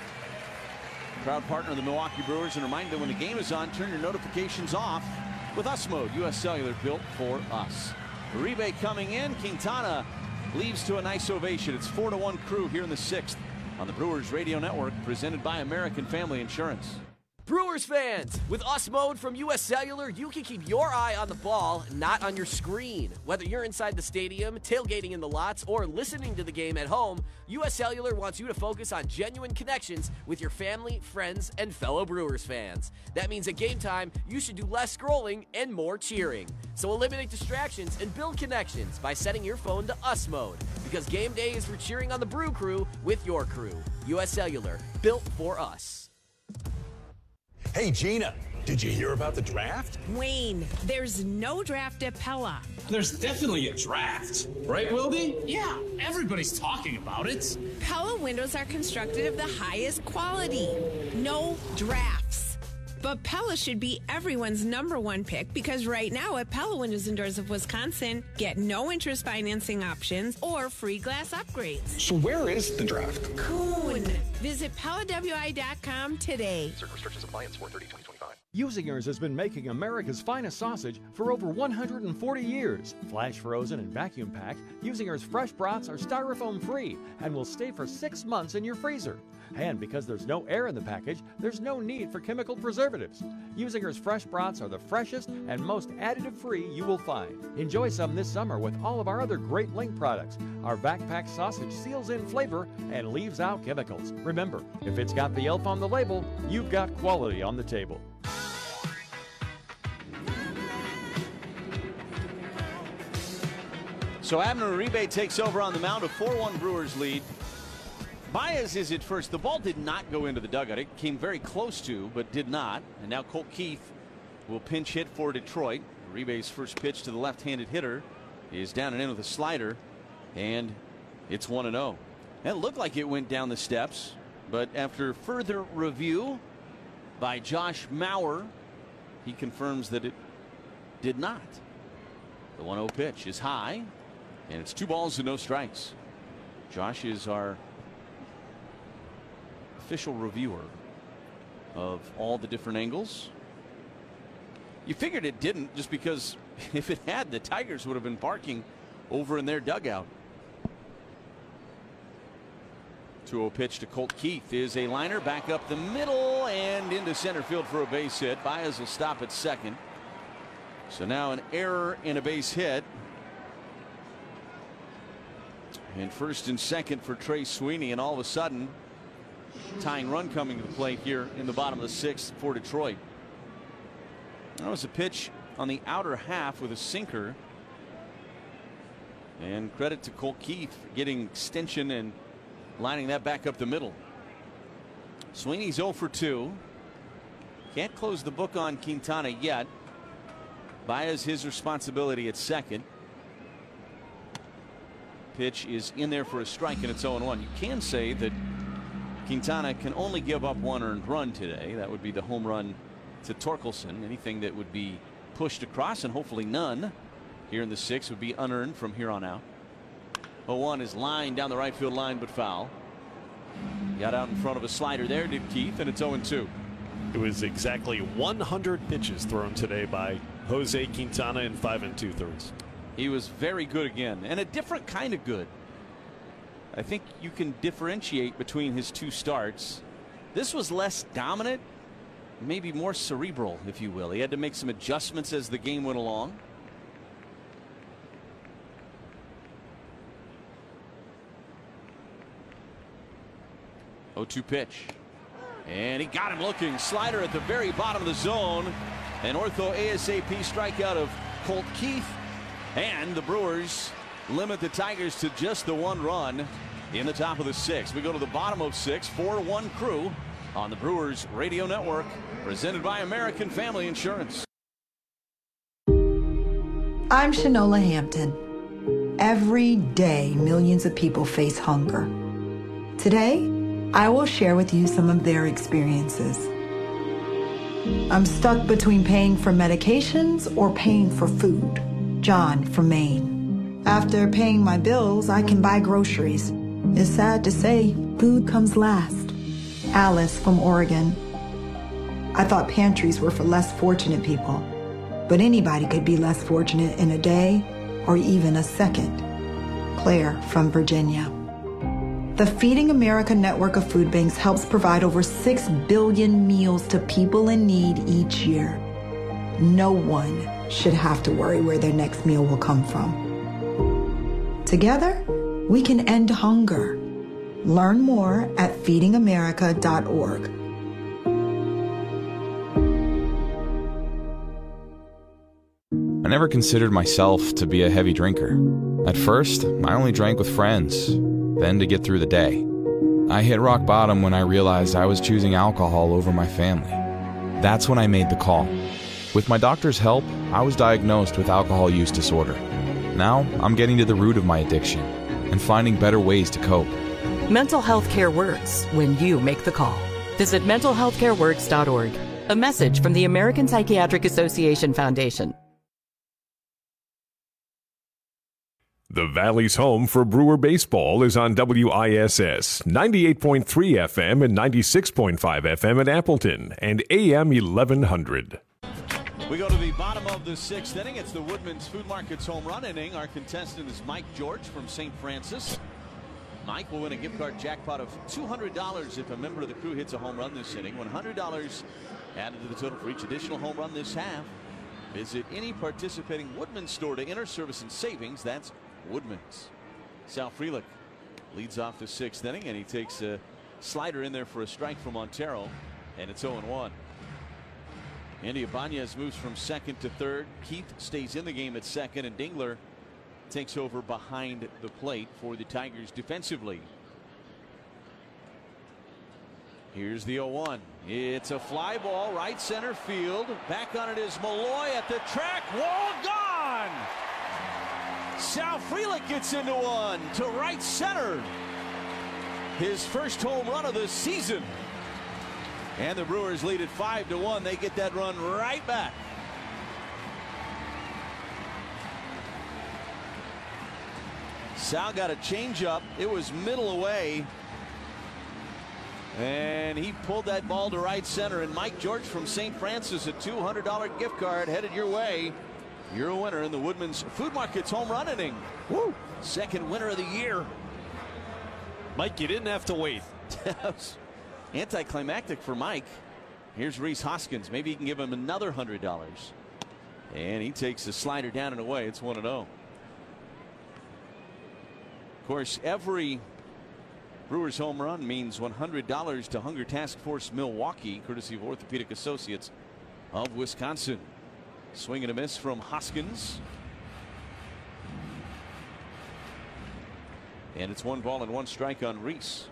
Proud partner of the Milwaukee Brewers, and remind them when the game is on, turn your notifications off with US Mode. U.S. Cellular, built for us. Uribe coming in. Quintana leaves to a nice ovation. It's 4-1 Crew here in the 6th on the Brewers Radio Network, presented by American Family Insurance. Brewers fans, with US Mode from US Cellular, you can keep your eye on the ball, not on your screen. Whether you're inside the stadium, tailgating in the lots, or listening to the game at home, US Cellular wants you to focus on genuine connections with your family, friends, and fellow Brewers fans. That means at game time, you should do less scrolling and more cheering. So eliminate distractions and build connections by setting your phone to US Mode, because game day is for cheering on the Brew Crew with your crew. US Cellular, built for us. Hey, Gina, did you hear about the draft? Wayne, there's no draft at Pella. There's definitely a draft. Right, Wildy? Yeah, everybody's talking about it. Pella windows are constructed of the highest quality. No drafts. But Pella should be everyone's #1 pick, because right now at Pella Windows and Doors of Wisconsin, get no interest financing options or free glass upgrades. So where is the draft? Coon. Visit PellaWI.com today. Certain restrictions apply. It's 4/30/2025. Usingers has been making America's finest sausage for over 140 years. Flash frozen and vacuum packed, Usingers fresh brats are styrofoam free and will stay for 6 months in your freezer. And because there's no air in the package, there's no need for chemical preservatives. Usingers fresh brats are the freshest and most additive-free you will find. Enjoy some this summer with all of our other great Link products. Our vac-packed sausage seals in flavor and leaves out chemicals. Remember, if it's got the elf on the label, you've got quality on the table. So Abner Uribe takes over on the mound, a 4-1 Brewers lead. Baez is at first. The ball did not go into the dugout. It came very close to, but did not. And now Colt Keith will pinch hit for Detroit. Uribe's first pitch to the left-handed hitter is down and in with a slider, and it's 1-0. It looked like it went down the steps, but after further review by Josh Mauer, he confirms that it did not. The 1-0 pitch is high, and it's 2 balls and no strikes. Josh is our official reviewer of all the different angles. You figured it didn't, just because if it had, the Tigers would have been barking over in their dugout. 2-0 pitch to Colt Keith is a liner back up the middle and into center field for a base hit. Baez will stop at second. So now an error in a base hit. And first and second for Trey Sweeney, and all of a sudden tying run coming to the plate here in the bottom of the 6th for Detroit. That was a pitch on the outer half with a sinker. And credit to Colt Keith for getting extension and lining that back up the middle. Sweeney's 0 for 2. Can't close the book on Quintana yet. Baez his responsibility at second. Pitch is in there for a strike, and it's 0-1. You can say that Quintana can only give up 1 earned run today. That would be the home run to Torkelson. Anything that would be pushed across, and hopefully none here in the 6th, would be unearned from here on out. 0-1 is lined down the right field line, but foul. Got out in front of a slider there, did Keith, and it's 0-2. It was exactly 100 pitches thrown today by Jose Quintana in 5 2/3. He was very good again, and a different kind of good. I think you can differentiate between his 2 starts. This was less dominant, maybe more cerebral, if you will. He had to make some adjustments as the game went along. Oh, 2 pitch. And he got him looking. Slider at the very bottom of the zone. An ortho ASAP strikeout of Colt Keith. And the Brewers limit the Tigers to just the 1 run in the top of the 6th. We go to the bottom of 6, 4-1 Crew on the Brewers Radio Network, presented by American Family Insurance. I'm Shanola Hampton. Every day, millions of people face hunger. Today, I will share with you some of their experiences. I'm stuck between paying for medications or paying for food. John from Maine. After paying my bills, I can buy groceries. It's sad to say, food comes last. Alice from Oregon. I thought pantries were for less fortunate people, but anybody could be less fortunate in a day or even a second. Claire from Virginia. The Feeding America network of food banks helps provide over 6 billion meals to people in need each year. No one should have to worry where their next meal will come from. Together, we can end hunger. Learn more at feedingamerica.org. I never considered myself to be a heavy drinker. At first, I only drank with friends, then to get through the day. I hit rock bottom when I realized I was choosing alcohol over my family. That's when I made the call. With my doctor's help, I was diagnosed with alcohol use disorder. Now, I'm getting to the root of my addiction and finding better ways to cope. Mental health care works when you make the call. Visit mentalhealthcareworks.org. A message from the American Psychiatric Association Foundation. The Valley's home for Brewer baseball is on WISS 98.3 FM and 96.5 FM in Appleton and AM 1100. We go to the bottom of the sixth inning. It's the Woodman's Food Market's home run inning. Our contestant is Mike George from St. Francis. Mike will win a gift card jackpot of $200 if a member of the crew hits a home run this inning. $100 added to the total for each additional home run this half. Visit any participating Woodman's store to enter service and savings. That's Woodman's. Sal Frelick leads off the sixth inning, and he takes a slider in there for a strike from Montero, and it's 0-1. Andy Ibanez moves from second to third. Keith stays in the game at second, and Dingler takes over behind the plate for the Tigers defensively. Here's the 0-1. It's a fly ball, right center field. Back on it is Malloy at the track wall, gone! Sal Frelick gets into one to right center. His first home run of the season. And the Brewers lead it 5-1. They get that run right back. Sal got a changeup. It was middle away. And he pulled that ball to right center. And Mike George from St. Francis, a $200 gift card headed your way. You're a winner in the Woodman's Food Market's home run inning. Woo! Second winner of the year. Mike, you didn't have to wait. That was anticlimactic for Mike. Here's Rhys Hoskins. Maybe he can give him another $100. And he takes the slider down and away. It's 1-0. Of course, every Brewers home run means $100 to Hunger Task Force Milwaukee, courtesy of Orthopedic Associates of Wisconsin. Swing and a miss from Hoskins. And it's 1-1 strike on Rhys.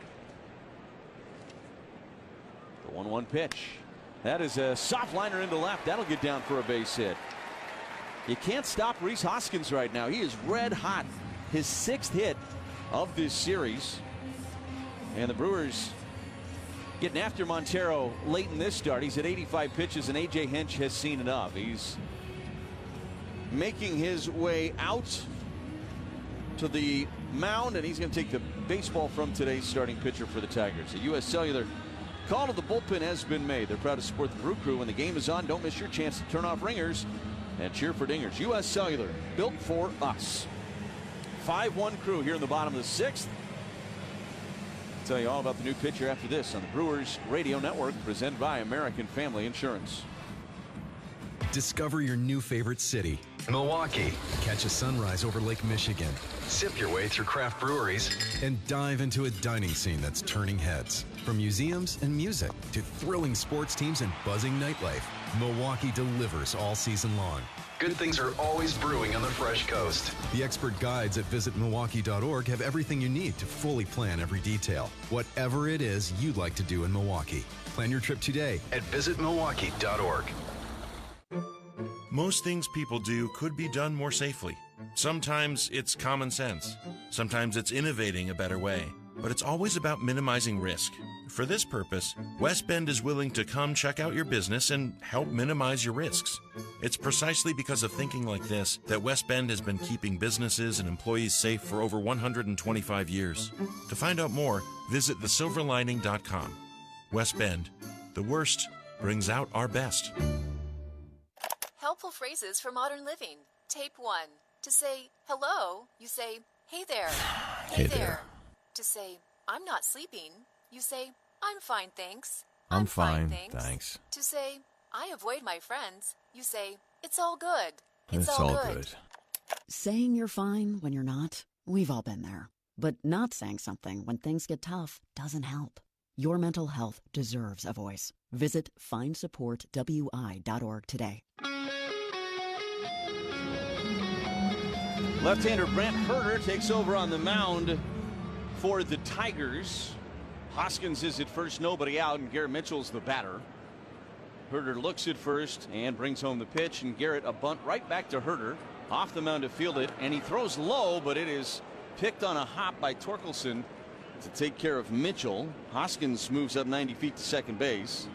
The 1-1 pitch. That is a soft liner into left. That'll get down for a base hit. You can't stop Rhys Hoskins right now. He is red hot. His 6th hit of this series. And the Brewers getting after Montero late in this start. He's at 85 pitches, and A.J. Hinch has seen enough. He's making his way out to the mound, and he's going to take the baseball from today's starting pitcher for the Tigers. The U.S. Cellular call to the bullpen has been made. They're proud to support the Brew Crew. When the game is on, don't miss your chance to turn off ringers and cheer for dingers. U.S. Cellular, built for us. 5-1 Crew here in the bottom of the 6th. Tell you all about the new pitcher after this on the Brewers Radio Network, presented by American Family Insurance. Discover your new favorite city, Milwaukee. Catch a sunrise over Lake Michigan. Sip your way through craft breweries. And dive into a dining scene that's turning heads. From museums and music to thrilling sports teams and buzzing nightlife, Milwaukee delivers all season long. Good things are always brewing on the Fresh Coast. The expert guides at visitmilwaukee.org have everything you need to fully plan every detail. Whatever it is you'd like to do in Milwaukee. Plan your trip today at visitmilwaukee.org. Most things people do could be done more safely. Sometimes it's common sense. Sometimes it's innovating a better way. But it's always about minimizing risk. For this purpose, West Bend is willing to come check out your business and help minimize your risks. It's precisely because of thinking like this that West Bend has been keeping businesses and employees safe for over 125 years. To find out more, visit thesilverlining.com. West Bend, the worst brings out our best. Helpful phrases for modern living. Tape 1. To say hello, you say, hey there. Hey there. To say, I'm not sleeping, you say, I'm fine, thanks. I'm fine, thanks. To say, I avoid my friends, you say, it's all good. It's all good. Saying you're fine when you're not, we've all been there. But not saying something when things get tough doesn't help. Your mental health deserves a voice. Visit findsupportwi.org today. Left-hander Brent Herter takes over on the mound for the Tigers. Hoskins is at first, nobody out, and Garrett Mitchell's the batter. Herter looks at first and brings home the pitch, and Garrett a bunt right back to Herter. Off the mound to field it, and he throws low, but it is picked on a hop by Torkelson to take care of Mitchell. Hoskins moves up 90 feet to second base.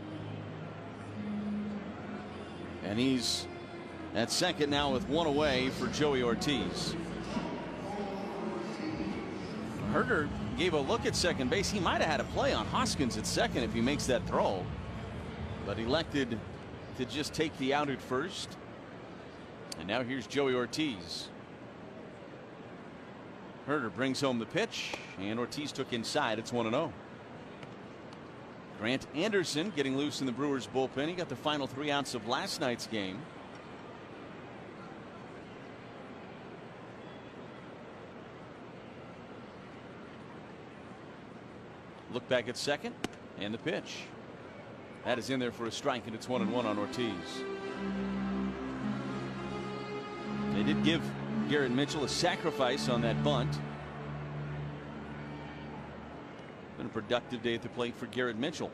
And he's at second now with one away for Joey Ortiz. Herter gave a look at second base. He might have had a play on Hoskins at second if he makes that throw, but elected to just take the out at first. And now here's Joey Ortiz. Herter brings home the pitch, and Ortiz took inside. It's 1-0. Grant Anderson getting loose in the Brewers bullpen. He got the final 3 outs of last night's game. Look back at second, and the pitch. That is in there for a strike, and it's 1-1 on Ortiz. They did give Garrett Mitchell a sacrifice on that bunt. Been a productive day at the plate for Garrett Mitchell.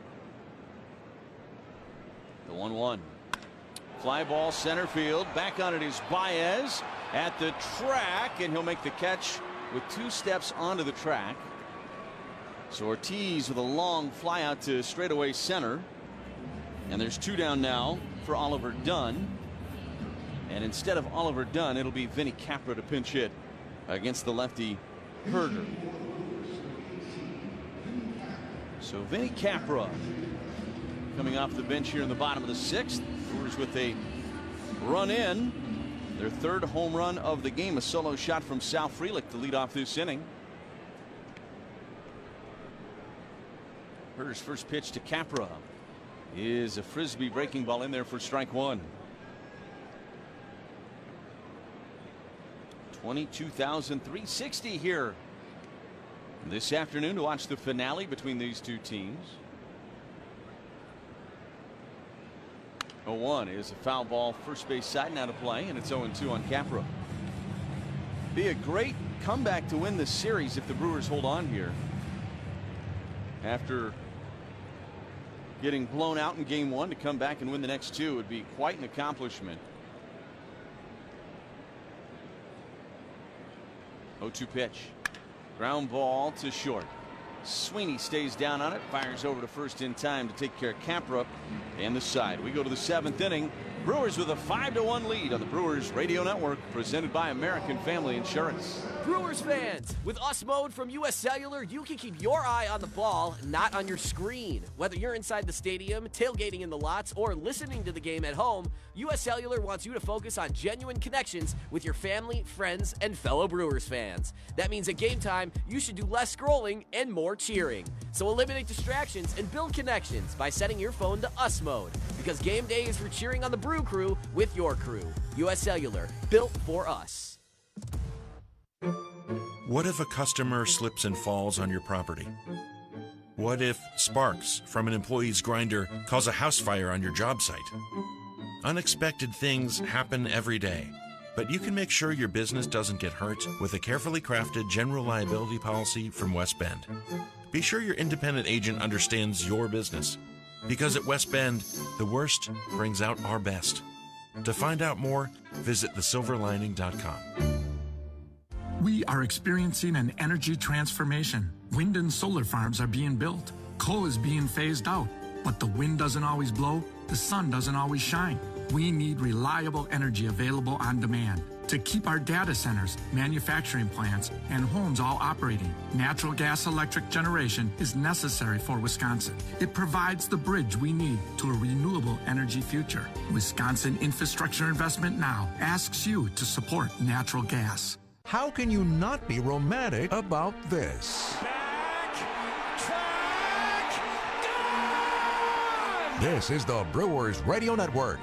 The 1-1. Fly ball center field. Back on it is Baez at the track, and he'll make the catch with 2 steps onto the track. So Ortiz with a long fly out to straightaway center. And there's 2 down now for Oliver Dunn. And instead of Oliver Dunn, it'll be Vinny Capra to pinch hit against the lefty Herter. So Vinny Capra coming off the bench here in the bottom of the 6th. Brewers with a run in. Their 3rd home run of the game. A solo shot from Sal Frelick to lead off this inning. Herter's first pitch to Capra is a frisbee breaking ball in there for strike 1. 22,360 here this afternoon to watch the finale between these two teams. 0-1 is a foul ball first base side now to play, and it's 0-2 on Capra. Be a great comeback to win this series if the Brewers hold on here. After getting blown out in game 1, to come back and win the next 2 would be quite an accomplishment. 0-2 pitch. Ground ball to short. Sweeney stays down on it, fires over to first in time to take care of Capra and the side. We go to the 7th inning. Brewers with a 5-1 lead on the Brewers Radio Network, presented by American Family Insurance. Brewers fans, with Us Mode from US Cellular, you can keep your eye on the ball, not on your screen. Whether you're inside the stadium, tailgating in the lots, or listening to the game at home, US Cellular wants you to focus on genuine connections with your family, friends, and fellow Brewers fans. That means at game time, you should do less scrolling and more cheering. So eliminate distractions and build connections by setting your phone to Us Mode, because game day is for cheering on the Brew Crew with your crew. US Cellular, built for us. What if a customer slips and falls on your property? What if sparks from an employee's grinder cause a house fire on your job site? Unexpected things happen every day, but you can make sure your business doesn't get hurt with a carefully crafted general liability policy from West Bend. Be sure your independent agent understands your business, because at West Bend, the worst brings out our best. To find out more, visit thesilverlining.com. We are experiencing an energy transformation. Wind and solar farms are being built. Coal is being phased out. But the wind doesn't always blow, the sun doesn't always shine. We need reliable energy available on demand to keep our data centers, manufacturing plants, and homes all operating. Natural gas electric generation is necessary for Wisconsin. It provides the bridge we need to a renewable energy future. Wisconsin Infrastructure Investment Now asks you to support natural gas. How can you not be romantic about this? This is the Brewers Radio Network.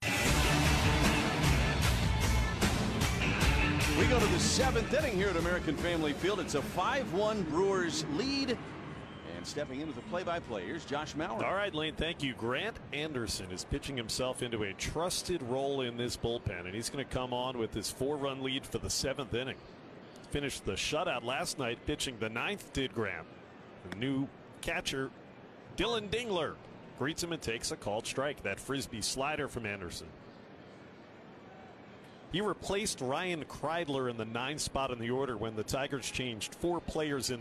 We go to the 7th inning here at American Family Field. It's a 5-1 Brewers lead. And stepping in with the play-by-play, here's Josh Mauer. All right, Lane, thank you. Grant Anderson is pitching himself into a trusted role in this bullpen, and he's going to come on with his 4-run lead for the 7th inning. Finished the shutout last night, pitching the 9th did Grant. The new catcher, Dylan Dingler, greets him and takes a called strike. That frisbee slider from Anderson. He replaced Ryan Kreidler in the 9th spot in the order when the Tigers changed 4 players in